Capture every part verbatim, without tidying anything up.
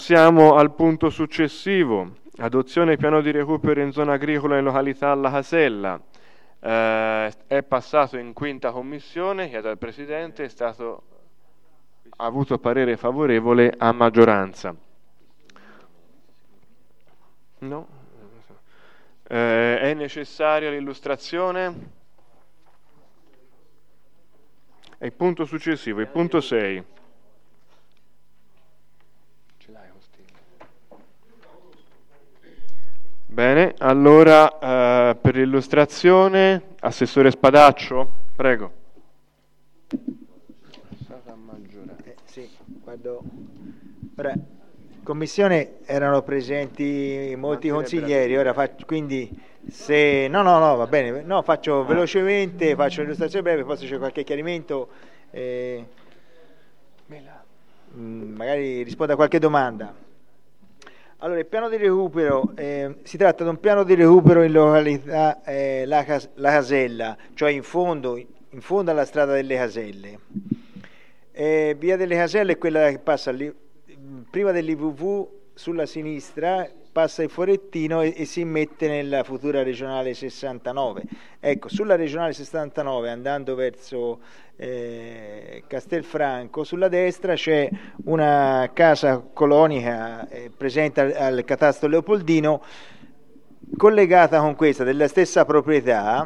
Siamo al punto successivo, adozione piano di recupero in zona agricola in località La Casella. Eh, è passato in quinta commissione, chiedo al Presidente, è stato ha avuto parere favorevole a maggioranza. No? Eh, è necessaria l'illustrazione? È il punto successivo, il punto sei. Ce l'hai con Bene, allora eh, per l'illustrazione, Assessore Spadaccio, prego. Eh, sì, guardo. Ora, in commissione erano presenti molti consiglieri, ora faccio, quindi se no no no va bene, no, faccio velocemente, faccio l'illustrazione breve, poi se c'è qualche chiarimento eh, magari rispondo a qualche domanda. Allora, il piano di recupero, eh, si tratta di un piano di recupero in località eh, La, Cas- La Casella, cioè in fondo, in fondo alla strada delle Caselle. Eh, via delle Caselle è quella che passa lì, prima dell'I V V sulla sinistra, passa il Forettino e, e si mette nella futura regionale sessantanove. Ecco, sulla regionale sessantanove, andando verso eh, Castelfranco, sulla destra c'è una casa colonica eh, presente al, al catasto leopoldino, collegata con questa della stessa proprietà.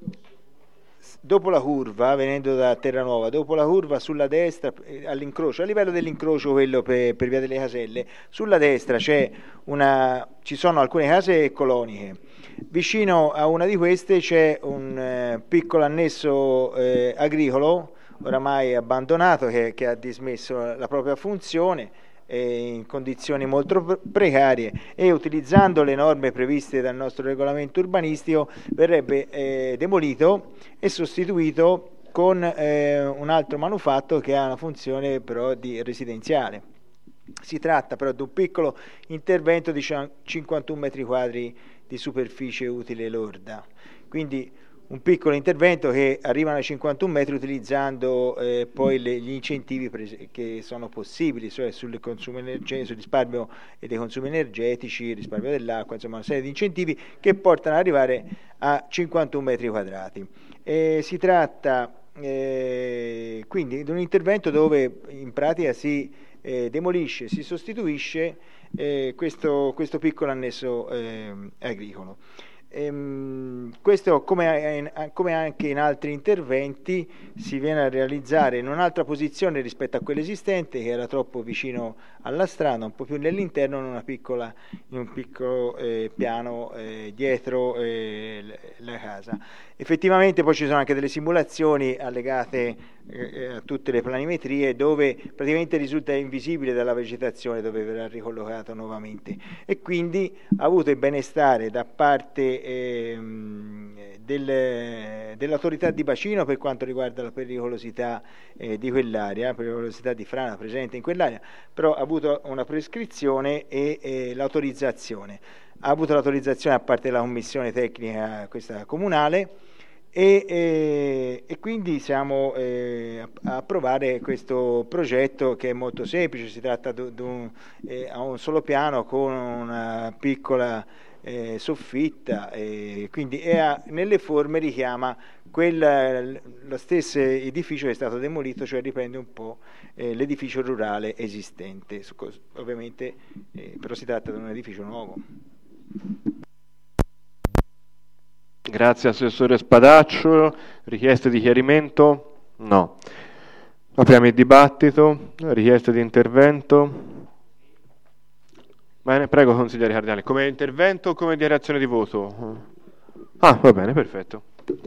Dopo la curva, venendo da Terranuova, dopo la curva sulla destra, all'incrocio, a livello dell'incrocio quello per, per via delle Caselle, sulla destra c'è una, ci sono alcune case coloniche. Vicino a una di queste c'è un eh, piccolo annesso eh, agricolo, oramai abbandonato, che, che ha dismesso la propria funzione, in condizioni molto precarie, e utilizzando le norme previste dal nostro regolamento urbanistico verrebbe eh, demolito e sostituito con eh, un altro manufatto che ha una funzione però di residenziale. Si tratta però di un piccolo intervento di cinquantuno metri quadri di superficie utile lorda, quindi un piccolo intervento che arrivano ai cinquantuno metri utilizzando eh, poi le, gli incentivi prese, che sono possibili, cioè sul consumo energetico, sul risparmio e dei consumi energetici, il risparmio dell'acqua, insomma una serie di incentivi che portano ad arrivare a cinquantuno metri quadrati. Eh, si tratta eh, quindi di un intervento dove in pratica si eh, demolisce, si sostituisce eh, questo, questo piccolo annesso eh, agricolo. Ehm, questo, come, come anche in altri interventi, si viene a realizzare in un'altra posizione rispetto a quella esistente, che era troppo vicino alla strada, un po' più nell'interno, in, una piccola, in un piccolo eh, piano eh, dietro eh, la casa. Effettivamente poi ci sono anche delle simulazioni allegate eh, a tutte le planimetrie, dove praticamente risulta invisibile dalla vegetazione dove verrà ricollocato nuovamente, e quindi ha avuto il benestare da parte ehm, del, dell'autorità di bacino per quanto riguarda la pericolosità eh, di quell'area, la pericolosità di frana presente in quell'area, però ha avuto una prescrizione e eh, l'autorizzazione. Ha avuto l'autorizzazione da parte della commissione tecnica questa comunale, e, e, e quindi siamo eh, a approvare questo progetto, che è molto semplice. Si tratta di un, eh, a un solo piano con una piccola eh, soffitta, e quindi è a, nelle forme richiama quel, lo stesso edificio che è stato demolito, cioè riprende un po' eh, l'edificio rurale esistente, ovviamente eh, però si tratta di un edificio nuovo. Grazie Assessore Spadaccio. Richieste di chiarimento? No. Apriamo il dibattito. Richieste di intervento? Bene, prego consigliere Cardinale. Come intervento o come dichiarazione di voto? Ah, va bene, perfetto.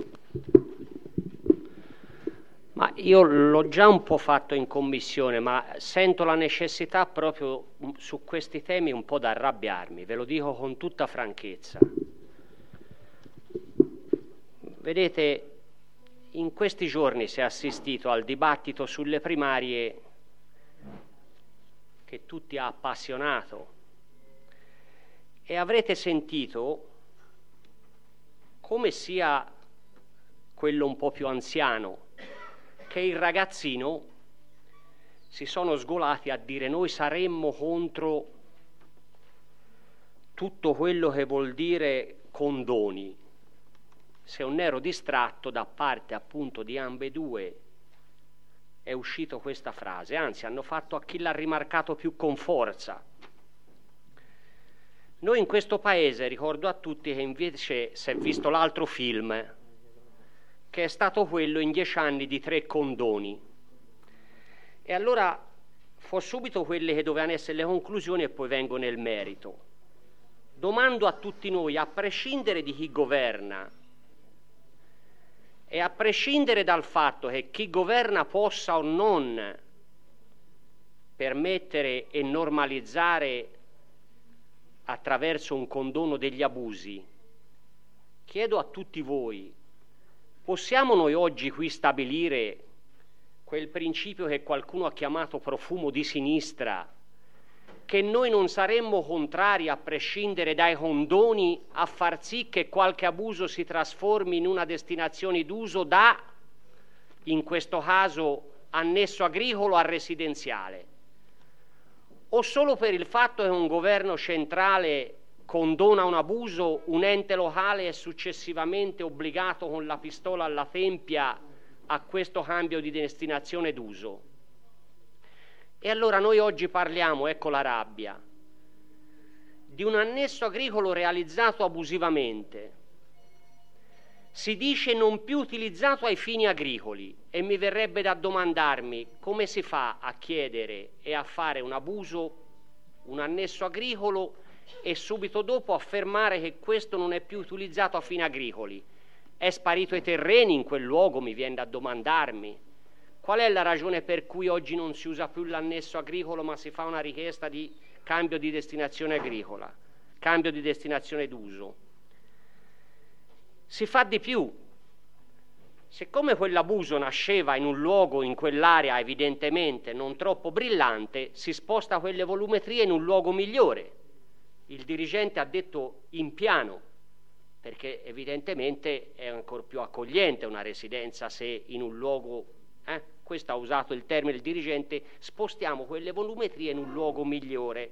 Ma io l'ho già un po' fatto in commissione, ma sento la necessità proprio su questi temi un po' da arrabbiarmi, ve lo dico con tutta franchezza. Vedete, in questi giorni si è assistito al dibattito sulle primarie che tutti ha appassionato, e avrete sentito come sia quello un po' più anziano che il ragazzino si sono sgolati a dire: noi saremmo contro tutto quello che vuol dire condoni. Se non ero distratto, da parte appunto di ambedue è uscito questa frase, anzi hanno fatto a chi l'ha rimarcato più con forza. Noi in questo paese, ricordo a tutti che invece si è visto l'altro film, che è stato quello in dieci anni di tre condoni. E allora fo subito quelle che dovevano essere le conclusioni e poi vengo nel merito. Domando a tutti noi, a prescindere di chi governa e a prescindere dal fatto che chi governa possa o non permettere e normalizzare attraverso un condono degli abusi, chiedo a tutti voi, possiamo noi oggi qui stabilire quel principio che qualcuno ha chiamato profumo di sinistra, che noi non saremmo contrari, a prescindere dai condoni, a far sì che qualche abuso si trasformi in una destinazione d'uso da, in questo caso, annesso agricolo a residenziale? O solo per il fatto che un governo centrale condona un abuso, un ente locale è successivamente obbligato con la pistola alla tempia a questo cambio di destinazione d'uso? E allora noi oggi parliamo, ecco la rabbia, di un annesso agricolo realizzato abusivamente. Si dice non più utilizzato ai fini agricoli e mi verrebbe da domandarmi come si fa a chiedere e a fare un abuso, un annesso agricolo e subito dopo affermare che questo non è più utilizzato a fini agricoli. È sparito i terreni in quel luogo, mi viene da domandarmi. Qual è la ragione per cui oggi non si usa più l'annesso agricolo ma si fa una richiesta di cambio di destinazione agricola, cambio di destinazione d'uso? Si fa di più. Siccome quell'abuso nasceva in un luogo, in quell'area evidentemente non troppo brillante, si sposta quelle volumetrie in un luogo migliore. Il dirigente ha detto in piano, perché evidentemente è ancora più accogliente una residenza se in un luogo... Eh? Questo ha usato il termine il dirigente, spostiamo quelle volumetrie in un luogo migliore.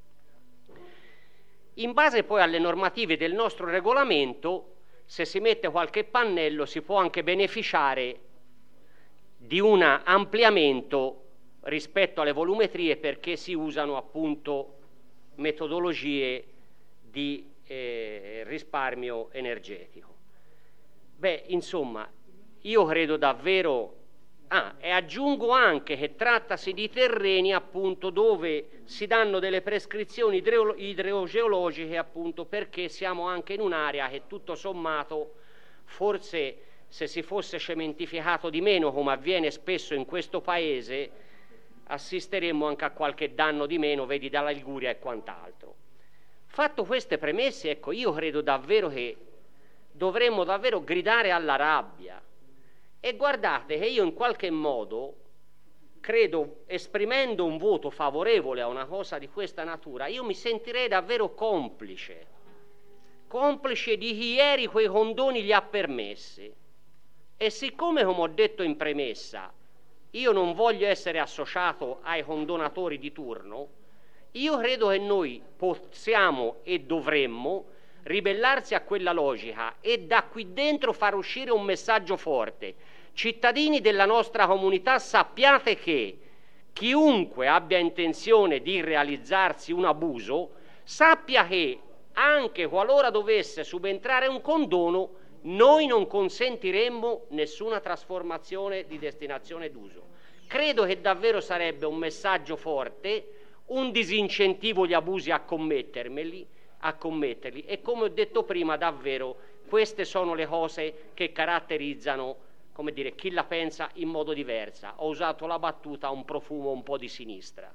In base poi alle normative del nostro regolamento, se si mette qualche pannello si può anche beneficiare di un ampliamento rispetto alle volumetrie perché si usano appunto metodologie di eh, risparmio energetico. Beh, insomma, io credo davvero... Ah, e aggiungo anche che trattasi di terreni appunto dove si danno delle prescrizioni idro- idrogeologiche appunto perché siamo anche in un'area che tutto sommato forse se si fosse cementificato di meno come avviene spesso in questo paese assisteremmo anche a qualche danno di meno, vedi dalla Liguria e quant'altro. Fatto queste premesse, ecco, io credo davvero che dovremmo davvero gridare alla rabbia. E guardate che io in qualche modo credo, esprimendo un voto favorevole a una cosa di questa natura, io mi sentirei davvero complice, complice di chi ieri quei condoni li ha permessi. E siccome, come ho detto in premessa, io non voglio essere associato ai condonatori di turno, io credo che noi possiamo e dovremmo ribellarsi a quella logica e da qui dentro far uscire un messaggio forte. Cittadini della nostra comunità, sappiate che chiunque abbia intenzione di realizzarsi un abuso, sappia che anche qualora dovesse subentrare un condono, noi non consentiremmo nessuna trasformazione di destinazione d'uso. Credo che davvero sarebbe un messaggio forte, un disincentivo agli abusi a commettermeli, a commetterli e come ho detto prima davvero queste sono le cose che caratterizzano, come dire, chi la pensa in modo diverso. Ho usato la battuta un profumo un po' di sinistra.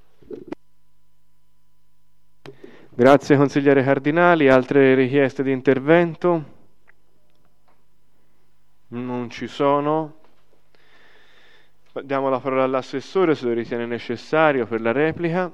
Grazie consigliere Cardinali. Altre richieste di intervento? Non ci sono. Diamo la parola all'assessore se lo ritiene necessario per la replica.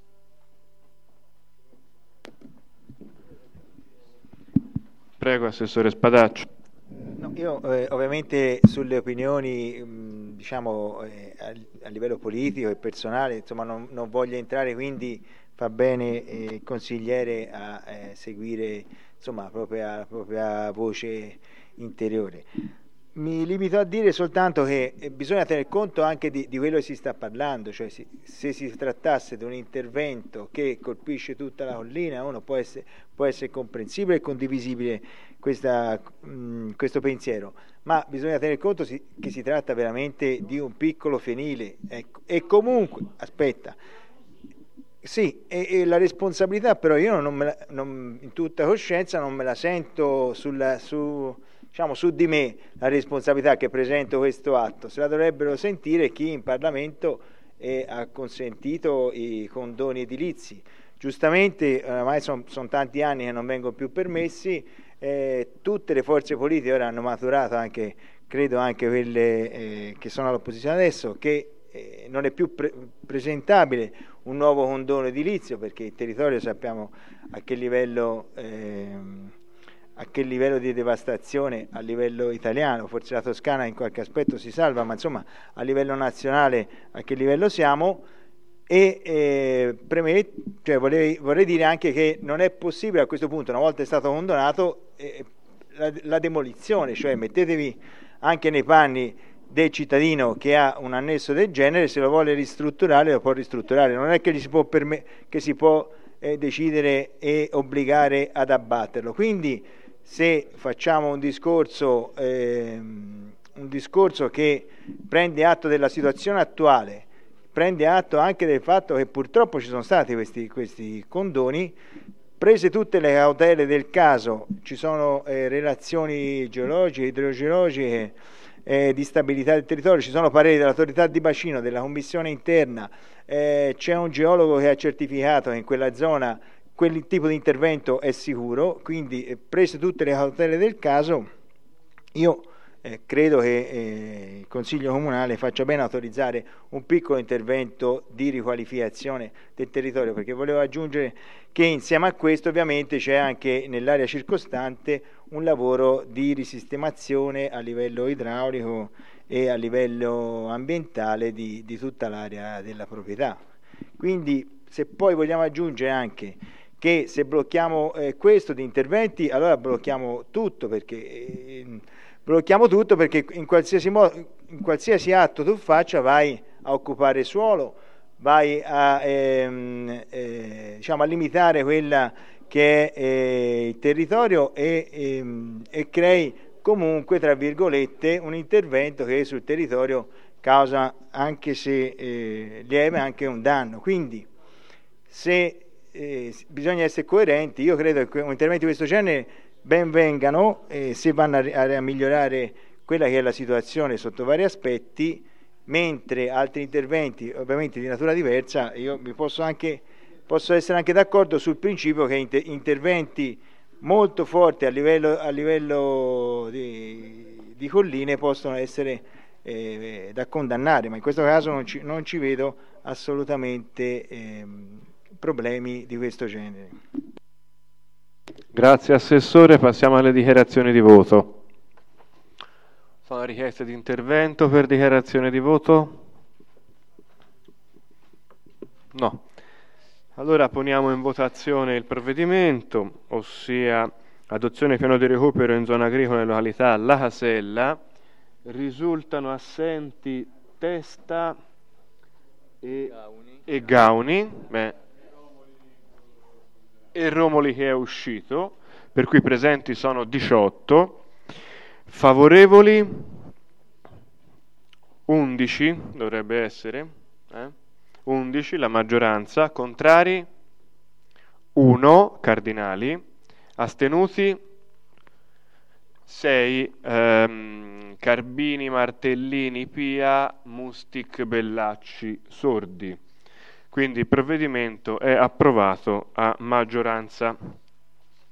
Prego, assessore Spadaccio. No, io eh, ovviamente sulle opinioni mh, diciamo eh, a, a livello politico e personale insomma non, non voglio entrare, quindi fa bene il eh, consigliere a eh, seguire insomma la propria, la propria voce interiore. Mi limito a dire soltanto che bisogna tener conto anche di, di quello che si sta parlando, cioè si, se si trattasse di un intervento che colpisce tutta la collina, uno può essere, può essere comprensibile e condivisibile questa, mh, questo pensiero, ma bisogna tener conto si, che si tratta veramente di un piccolo fienile, ecco. E comunque, aspetta, sì, e, e la responsabilità però io non me la, non, in tutta coscienza non me la sento sulla, su... diciamo su di me la responsabilità che presento questo atto, se la dovrebbero sentire chi in Parlamento eh, ha consentito i condoni edilizi. Giustamente, ormai sono son tanti anni che non vengono più permessi, eh, tutte le forze politiche ora hanno maturato, anche credo anche quelle eh, che sono all'opposizione adesso, che eh, non è più pre- presentabile un nuovo condono edilizio, perché il territorio sappiamo a che livello... Eh, a che livello di devastazione a livello italiano, forse la Toscana in qualche aspetto si salva, ma insomma a livello nazionale a che livello siamo, e eh, premet- cioè vorrei, vorrei dire anche che non è possibile a questo punto, una volta è stato condonato, eh, la, la demolizione, cioè mettetevi anche nei panni del cittadino che ha un annesso del genere, se lo vuole ristrutturare lo può ristrutturare, non è che gli si può, perme- che si può eh, decidere e obbligare ad abbatterlo, quindi se facciamo un discorso, ehm, un discorso che prende atto della situazione attuale, prende atto anche del fatto che purtroppo ci sono stati questi, questi condoni, prese tutte le cautele del caso, ci sono eh, relazioni geologiche, idrogeologiche, eh, di stabilità del territorio, ci sono pareri dell'autorità di bacino, della commissione interna, eh, c'è un geologo che ha certificato che in quella zona quel tipo di intervento è sicuro, quindi eh, prese tutte le cautele del caso, io eh, credo che eh, il Consiglio Comunale faccia bene a autorizzare un piccolo intervento di riqualificazione del territorio, perché volevo aggiungere che insieme a questo ovviamente c'è anche nell'area circostante un lavoro di risistemazione a livello idraulico e a livello ambientale di, di tutta l'area della proprietà. Quindi se poi vogliamo aggiungere anche che se blocchiamo eh, questo di interventi, allora blocchiamo tutto, perché eh, blocchiamo tutto perché in qualsiasi modo, in qualsiasi atto tu faccia vai a occupare suolo, vai a, ehm, eh, diciamo, a limitare quella che è eh, il territorio e, ehm, e crei comunque, tra virgolette, un intervento che sul territorio causa, anche se eh, lieve, anche un danno. Quindi se Eh, bisogna essere coerenti, io credo che un intervento di questo genere ben vengano eh, se vanno a, a, a migliorare quella che è la situazione sotto vari aspetti, mentre altri interventi ovviamente di natura diversa, io mi posso anche posso essere anche d'accordo sul principio che inter- interventi molto forti a livello, a livello di, di colline possono essere eh, da condannare, ma in questo caso non ci, non ci vedo assolutamente ehm, problemi di questo genere. Grazie Assessore, passiamo alle dichiarazioni di voto. Sono richieste di intervento per dichiarazione di voto? No. Allora poniamo in votazione il provvedimento, ossia adozione piano di recupero in zona agricola in località La Casella. Risultano assenti Testa e Gauni, e, Gauni. Beh, e Romoli che è uscito, per cui presenti sono diciotto, favorevoli undici, dovrebbe essere, eh? undici la maggioranza, contrari uno, cardinali, astenuti sei, ehm, Carbini, Martellini, Pia, Mustic, Bellacci, Sordi. Quindi il provvedimento è approvato a maggioranza.